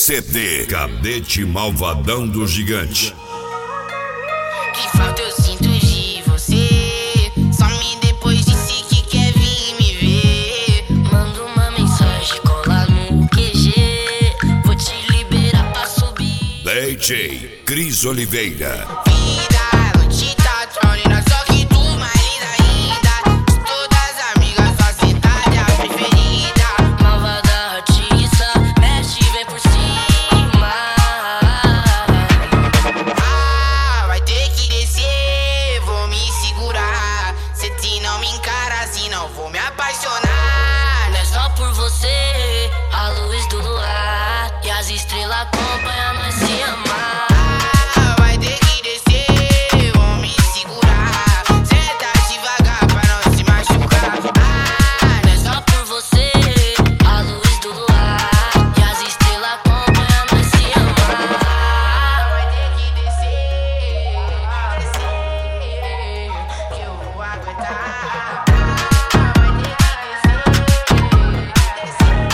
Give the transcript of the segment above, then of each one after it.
CD Cadete Malvadão do Gigante. Que falta eu sinto de você. Some depois disse que quer vir me ver. Manda uma mensagem, cola no QG. Vou te liberar pra subir. DJ Cris Oliveira. Vida, noite tá tronina, só que tu mais linda ainda. De todas as amigas, sua cidade é a preferida. Malvada artista, mexe e vem por cima. Vai ter que descer, vou me segurar. Se te não me encara assim, não vou me apaixonar. Não é só por você, a luz do luar e as estrelas acompanham nós se amar. Vai ter que descer, vou me segurar. Senta devagar pra não se machucar. Não é só por você, a luz do luar e as estrelas acompanham nós se amar. Vai ter que descer, que eu vou aguentar. Vai ter que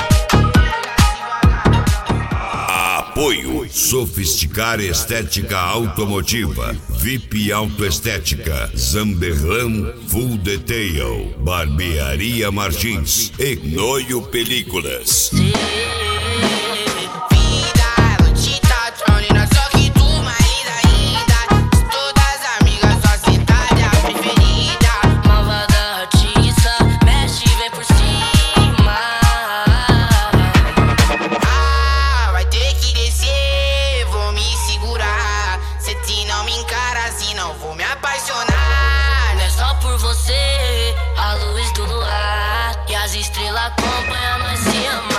descer. Apoio Sofisticar Estética Automotiva, VIP Autoestética, Zamberlan Full Detail, Barbearia Martins e Noio Películas. Vida, noite tá tronina, só que tu mais linda ainda. De todas as amigas, sua cidade é a preferida. Malvada artista, mexe e vem por cima. Vai ter que descer, vou me segurar. Se te não me encara assim, não vou me apaixonar. Não é só por você, a luz do luar e as estrelas acompanham nós se amar.